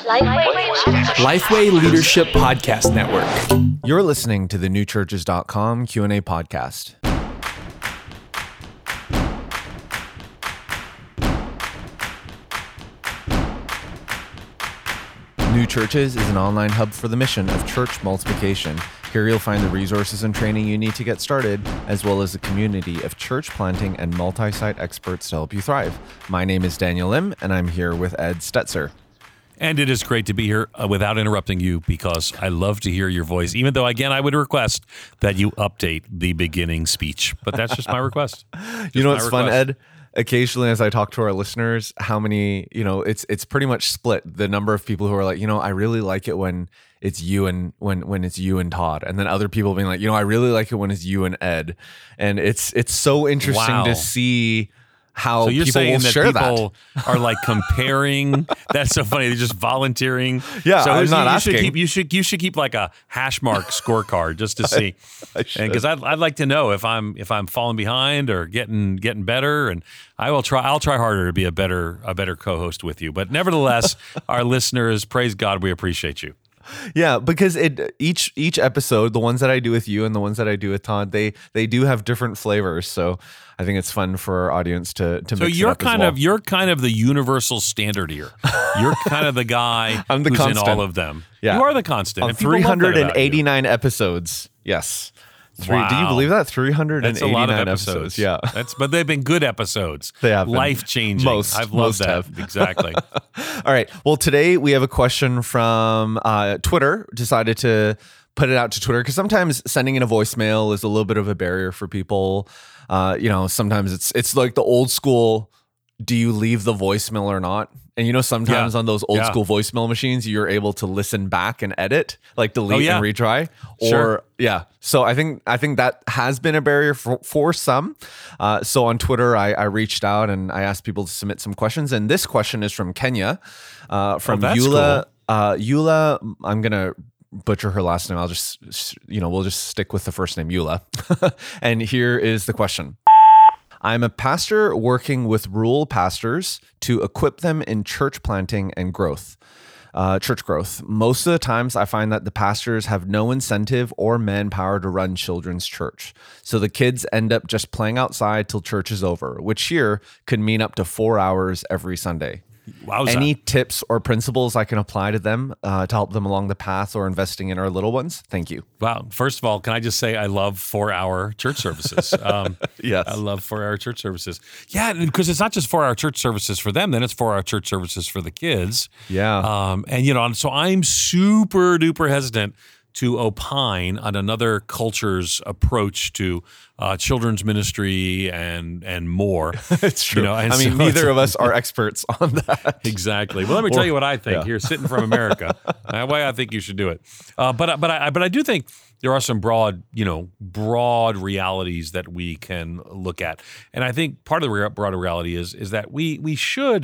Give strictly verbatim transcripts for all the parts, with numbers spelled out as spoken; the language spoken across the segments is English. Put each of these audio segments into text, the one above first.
Lifeway, Lifeway Leadership Podcast Network. You're listening to the new churches dot com Q and A podcast. New Churches is an online hub for the mission of church multiplication. Here you'll find the resources and training you need to get started, as well as a community of church planting and multi-site experts to help you thrive. My name is Daniel Lim, and I'm here with Ed Stetzer. And it is great to be here uh, without interrupting you, because I love to hear your voice, even though, again, I would request that you update the beginning speech. But that's just my request. Just you know what's fun, request. Ed? Occasionally, as I talk to our listeners, how many, you know, it's it's pretty much split. The number of people who are like, you know, I really like it when it's you and when when it's you and Todd, and then other people being like, you know, I really like it when it's you and Ed, and it's it's so interesting Wow. to see how So you're people saying will that share people that. are like comparing? That's so funny. They're just volunteering. Yeah, so I'm who's- not you asking. Should keep, you should you should keep like a hash mark scorecard just to see, I should. because I'd, I'd like to know if I'm if I'm falling behind or getting getting better, and I will try. I'll try harder to be a better a better co-host with you. But nevertheless, our listeners, praise God, we appreciate you. Yeah, because it each each episode, the ones that I do with you and the ones that I do with Todd, they they do have different flavors. So I think it's fun for our audience to to So mix it you're up as kind well. of you're kind of the universal standard here. You're kind of the guy I'm the who's constant. in all of them. Yeah. You are the constant. on and people love three that hundred about you. eighty-nine episodes. Yes. Three, Do you Wow. believe that? three hundred That's a eighty-nine lot of episodes. episodes. Yeah. That's but they've been good episodes. They have been. Life changing. Most- I've most loved that. have. Exactly. All right. Well, today we have a question from uh, Twitter. Decided to put it out to Twitter because sometimes sending in a voicemail is a little bit of a barrier for people. Uh, you know, sometimes it's it's like the old school. Do you leave the voicemail or not? And you know, sometimes Yeah. on those old Yeah. school voicemail machines, you're able to listen back and edit, like delete Oh, yeah. and retry. Or Sure. yeah. So I think I think that has been a barrier for, for some. Uh, so on Twitter, I, I reached out and I asked people to submit some questions. And this question is from Kenya, uh, from Oh, that's Eula. Uh, Eula, I'm gonna butcher her last name. I'll just, you know, we'll just stick with the first name, Eula. And here is the question. I'm a pastor working with rural pastors to equip them in church planting and growth, uh, church growth. Most of the times I find that the pastors have no incentive or manpower to run children's church. So the kids end up just playing outside till church is over, which here could mean up to four hours every Sunday. Wowza. Any tips or principles I can apply to them uh, to help them along the path or investing in our little ones? Thank you. Wow. First of all, can I just say I love four-hour church services. Um, Yes. I love four-hour church services. Yeah, because it's not just four-hour church services for them, then it's four-hour church services for the kids. Yeah. Um, and, you know, so I'm super duper hesitant to opine on another culture's approach to uh, children's ministry and and more. It's true. You know, and I mean, so neither it's- of us are experts on that. Exactly. Well, let me tell you what I think yeah. here, sitting from America. uh, why I think you should do it. Uh, but but I but I do think there are some broad, you know, broad realities that we can look at, and I think part of the rea- broader reality is is that we we should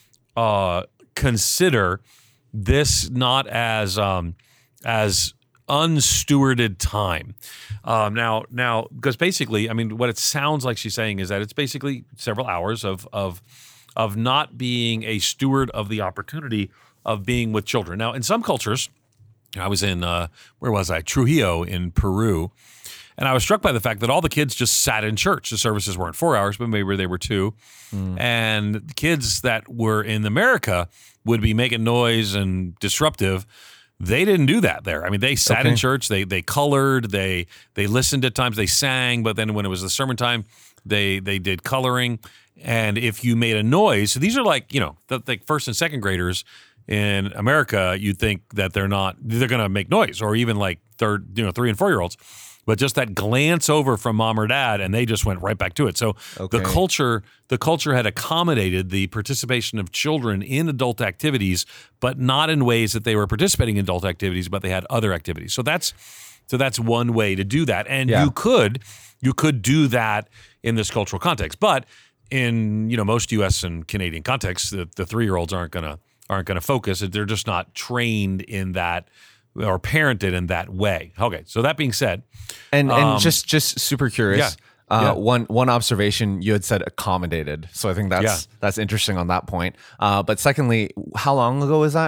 uh, consider this not as um, as unstewarded time. Um, now, now, because basically, I mean, what it sounds like she's saying is that it's basically several hours of of of not being a steward of the opportunity of being with children. Now, in some cultures, I was in uh, where was I? Trujillo in Peru, and I was struck by the fact that all the kids just sat in church. The services weren't four hours, but maybe they were two. Mm. And the kids that were in America would be making noise and disruptive. They didn't do that there. I mean, they sat Okay. in church. They they colored. They they listened at times. They sang. But then when it was the sermon time, they they did coloring. And if you made a noise, so these are like you know the, like first and second graders in America. You'd think that they're not they're going to make noise, or even like third you know three and four year olds. But just that glance over from mom or dad, and they just went right back to it. So Okay. the culture, the culture had accommodated the participation of children in adult activities, but not in ways that they were participating in adult activities, but they had other activities. So that's so that's one way to do that. And Yeah. you could you could do that in this cultural context, but in you know most U S and Canadian contexts, the, the three year olds aren't gonna aren't gonna focus. They're just not trained in that or parented in that way. Okay, so that being said, And and Um, just just super curious. yeah, Uh, yeah. One one observation, you had said accommodated, so I think that's Yeah. that's interesting on that point. Uh, but secondly, how long ago is that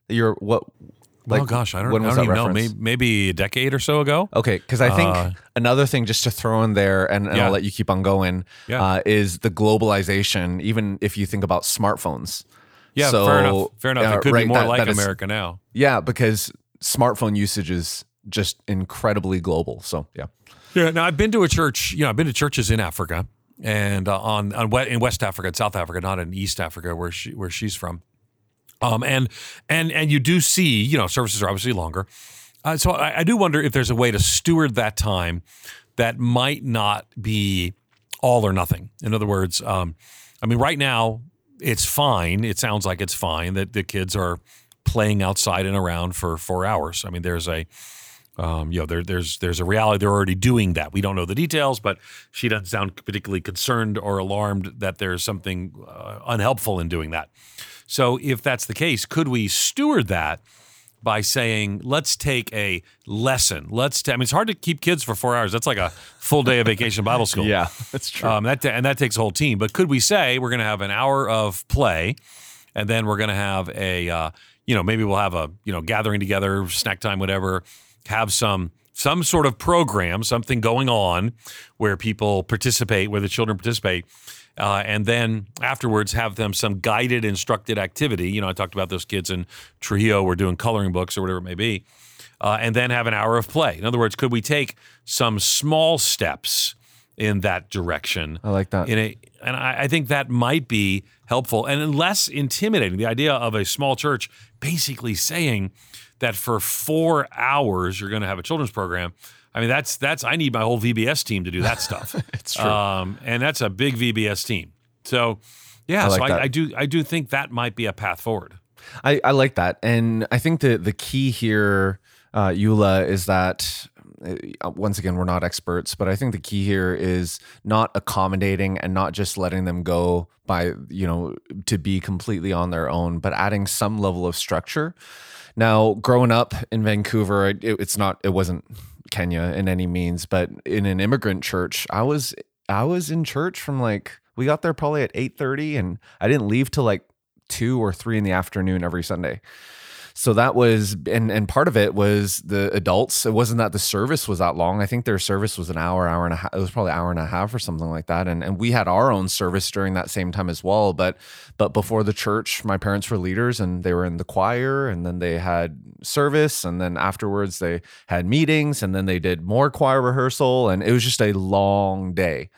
You're what? Like, oh gosh, I don't, when I was don't that even know. reference? Maybe, maybe a decade or so ago. Okay, because I think Uh, another thing just to throw in there, and, and Yeah. I'll let you keep on going, Yeah. uh, is the globalization. Even if you think about smartphones. Yeah, So, fair enough. Fair enough. uh, it could right, be more that- like that is- America now. Yeah, because smartphone usage is just incredibly global. So yeah. Yeah. Now I've been to a church. You know, I've been to churches in Africa and uh, on on we- in West Africa and South Africa, not in East Africa where she where she's from. Um, and and and you do see, you know, services are obviously longer. Uh, so I, I do wonder if there's a way to steward that time that might not be all or nothing. In other words, um, I mean, right now it's fine. It sounds like it's fine that the kids are playing outside and around for four hours. I mean, there's a Um, you know, there, there's there's a reality. They're already doing that. We don't know the details, but she doesn't sound particularly concerned or alarmed that there's something uh, unhelpful in doing that. So if that's the case, could we steward that by saying, let's take a lesson? Let's. T- I mean, it's hard to keep kids for four hours. That's like a full day of vacation Bible school. Yeah, that's true. Um, that and that takes a whole team. But could we say we're going to have an hour of play, and then we're going to have a, uh, you know, maybe we'll have a, you know, gathering together, snack time, whatever. Have some some sort of program, something going on where people participate, where the children participate, uh, and then afterwards have them some guided, instructed activity. You know, I talked about those kids in Trujillo were doing coloring books or whatever it may be, uh, and then have an hour of play. In other words, could we take some small steps in that direction? I like that. In a, and I, I think that might be helpful and less intimidating. The idea of a small church basically saying that for four hours you're going to have a children's program. I mean, that's that's. I need my whole V B S team to do that stuff. It's true, um, and that's a big V B S team. So, yeah, I like so that. I, I do I do think that might be a path forward. I, I like that. And I think the, the key here, uh, Eula, is that, uh, once again, we're not experts, but I think the key here is not accommodating and not just letting them go by, you know, to be completely on their own, but adding some level of structure. Now, growing up in Vancouver, it, it's not, it wasn't Kenya in any means, but in an immigrant church, I was, I was in church from like, we got there probably at eight thirty and I didn't leave till like two or three in the afternoon every Sunday. So that was, and and part of it was the adults. It wasn't that the service was that long. I think their service was an hour, hour and a half. It was probably an hour and a half or something like that. And and we had our own service during that same time as well. But but before the church, my parents were leaders and they were in the choir, and then they had service, and then afterwards they had meetings, and then they did more choir rehearsal, and it was just a long day.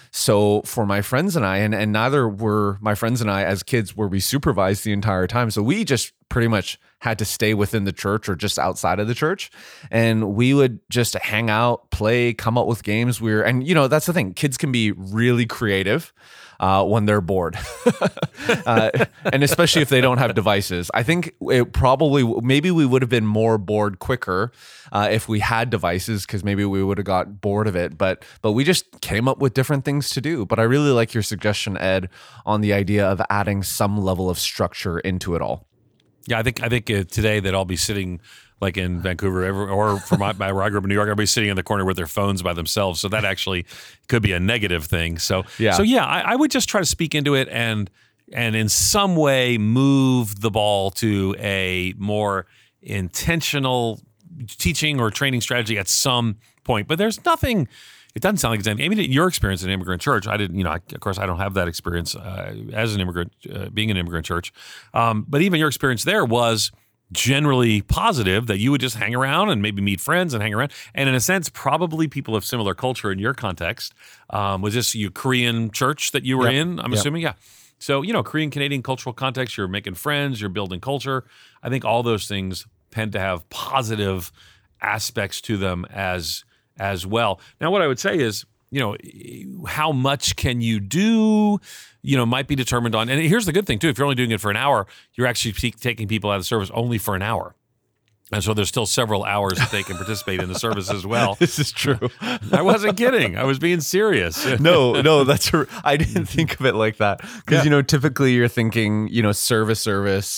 So for my friends and I, and, and neither were my friends and I as kids were we supervised the entire time. So we just pretty much had to stay within the church or just outside of the church. And we would just hang out, play, come up with games. We were, and you know, that's the thing. Kids can be really creative uh, when they're bored. uh, and especially if they don't have devices. I think it probably, maybe we would have been more bored quicker uh, if we had devices, because maybe we would have got bored of it. But but we just came up with different things to do. But I really like your suggestion, Ed, on the idea of adding some level of structure into it all. Yeah, I think I think uh, today that I'll be sitting like in Vancouver, every, or for my, my where I grew up in New York, everybody's sitting in the corner with their phones by themselves. So that actually could be a negative thing. So Yeah. so yeah, I, I would just try to speak into it and and in some way move the ball to a more intentional teaching or training strategy at some point. But there's nothing. It doesn't sound like it's anything. I mean, your experience in an immigrant church, I didn't, you know, I, of course, I don't have that experience uh, as an immigrant, uh, being an immigrant church. Um, but even your experience there was generally positive, that you would just hang around and maybe meet friends and hang around. And in a sense, probably people of similar culture in your context. Um, was this your Korean church that you were Yep. in? I'm Yep. assuming, yeah. So, you know, Korean Canadian cultural context, you're making friends, you're building culture. I think all those things tend to have positive aspects to them as as well. Now, what I would say is, you know, how much can you do, you know, might be determined on, and here's the good thing too, if you're only doing it for an hour, you're actually taking people out of the service only for an hour. And so there's still several hours that they can participate in the service as well. This is true. I wasn't kidding. I was being serious. no, no, that's a, I didn't think of it like that because Yeah. you know typically you're thinking you know service, service,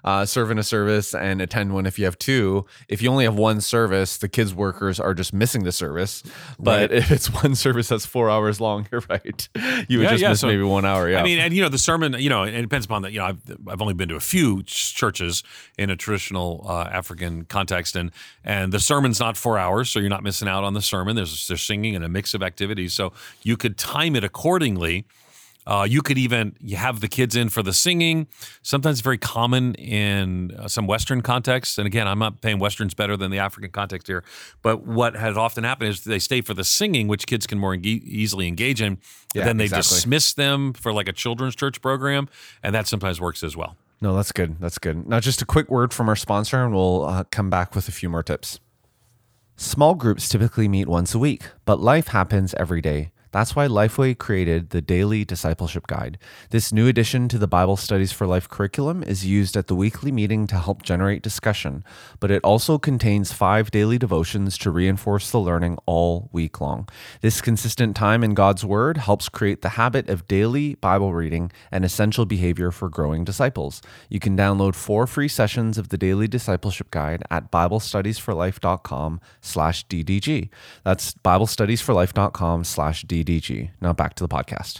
uh, serve in a service and attend one if you have two. If you only have one service, the kids workers are just missing the service. But Right. if it's one service that's four hours long, you're right. You would Yeah, just yeah, miss so- maybe one hour. Yeah. I mean, and you know, the sermon, you know, and it depends upon that. You know, I've I've only been to a few ch- churches in a traditional uh, African context, and and the sermon's not four hours, so you're not missing out on the sermon. There's there's singing and a mix of activities, so you could time it accordingly. Uh, you could even you have the kids in for the singing. Sometimes very common in uh, some Western contexts. And again, I'm not saying Western's better than the African context here. But what has often happened is they stay for the singing, which kids can more enge- easily engage in. Yeah, then they exactly. dismiss them for like a children's church program. And that sometimes works as well. No, that's good. That's good. Now, just a quick word from our sponsor, and we'll uh, come back with a few more tips. Small groups typically meet once a week, but life happens every day. That's why Lifeway created the Daily Discipleship Guide. This new addition to the Bible Studies for Life curriculum is used at the weekly meeting to help generate discussion, but it also contains five daily devotions to reinforce the learning all week long. This consistent time in God's Word helps create the habit of daily Bible reading, an essential behavior for growing disciples. You can download four free sessions of the Daily Discipleship Guide at biblestudiesforlife.com slash DDG. That's biblestudiesforlife.com slash DDG. D G. Now back to the podcast.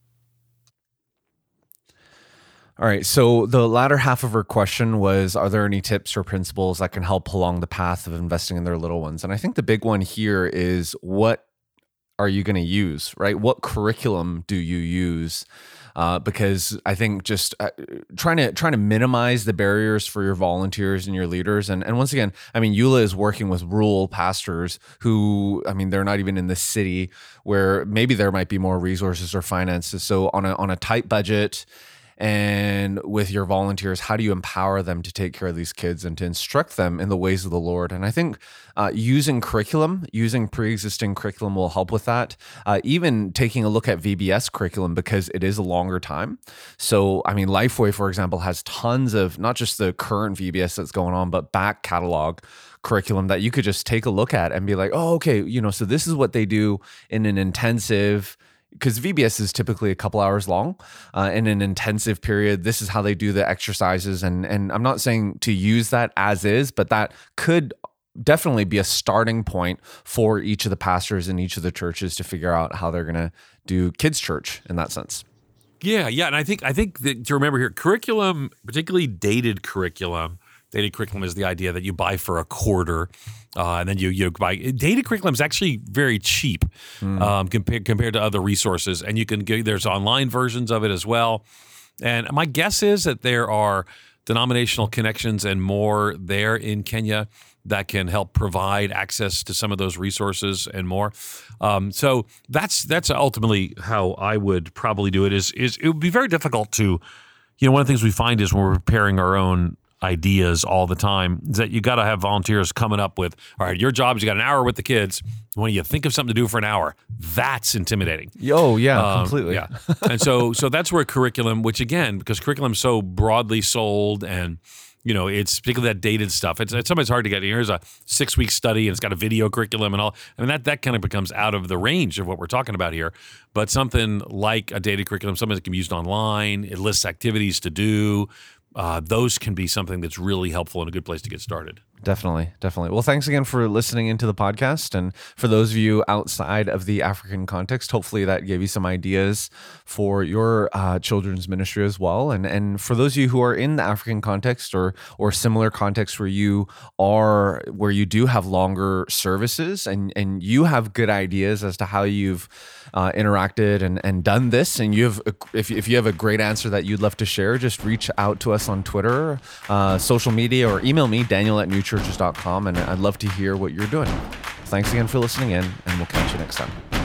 All right. So the latter half of her question was, are there any tips or principles that can help along the path of investing in their little ones? And I think the big one here is, what are you going to use, right? What curriculum do you use? Uh, because I think just uh, trying to trying to minimize the barriers for your volunteers and your leaders. And and once again, I mean, Eula is working with rural pastors who, I mean, they're not even in the city, where maybe there might be more resources or finances. So on a on a tight budget, and with your volunteers, how do you empower them to take care of these kids and to instruct them in the ways of the Lord? And I think uh, using curriculum, using pre-existing curriculum will help with that. Uh, even taking a look at V B S curriculum, because it is a longer time. So, I mean, Lifeway, for example, has tons of not just the current V B S that's going on, but back catalog curriculum that you could just take a look at and be like, oh, okay, you know, so this is what they do in an intensive, because V B S is typically a couple hours long uh, in an intensive period. This is how they do the exercises. And, and I'm not saying to use that as is, but that could definitely be a starting point for each of the pastors in each of the churches to figure out how they're going to do kids' church in that sense. Yeah, yeah. And I think I think that to remember here, curriculum, particularly dated curriculum, dated curriculum is the idea that you buy for a quarter, uh, and then you you buy. Dated curriculum is actually very cheap mm. um, compared compared to other resources, and you can get, there's online versions of it as well. And my guess is that there are denominational connections and more there in Kenya that can help provide access to some of those resources and more. Um, so that's that's ultimately how I would probably do it. Is is it would be very difficult to, you know, one of the things we find is when we're preparing our own ideas all the time is that you got to have volunteers coming up with, all right, your job is you got an hour with the kids. When you think of something to do for an hour, that's intimidating. Oh yeah, um, completely. Yeah, and so so that's where curriculum, which again, because curriculum is so broadly sold and, you know, it's particularly that dated stuff. It's, it's sometimes hard to get. Here's a six week study and it's got a video curriculum and all. I mean, that, that kind of becomes out of the range of what we're talking about here. But something like a dated curriculum, something that can be used online, it lists activities to do. Uh, those can be something that's really helpful and a good place to get started. Definitely, definitely. Well, thanks again for listening into the podcast. And for those of you outside of the African context, hopefully that gave you some ideas for your uh, children's ministry as well. And and for those of you who are in the African context or or similar context where you are, where you do have longer services and, and you have good ideas as to how you've uh, interacted and, and done this, and you have, a, if, if you have a great answer that you'd love to share, just reach out to us on Twitter, uh, social media, or email me, Daniel at new churches dot com, and I'd love to hear what you're doing. Thanks again for listening in, and we'll catch you next time.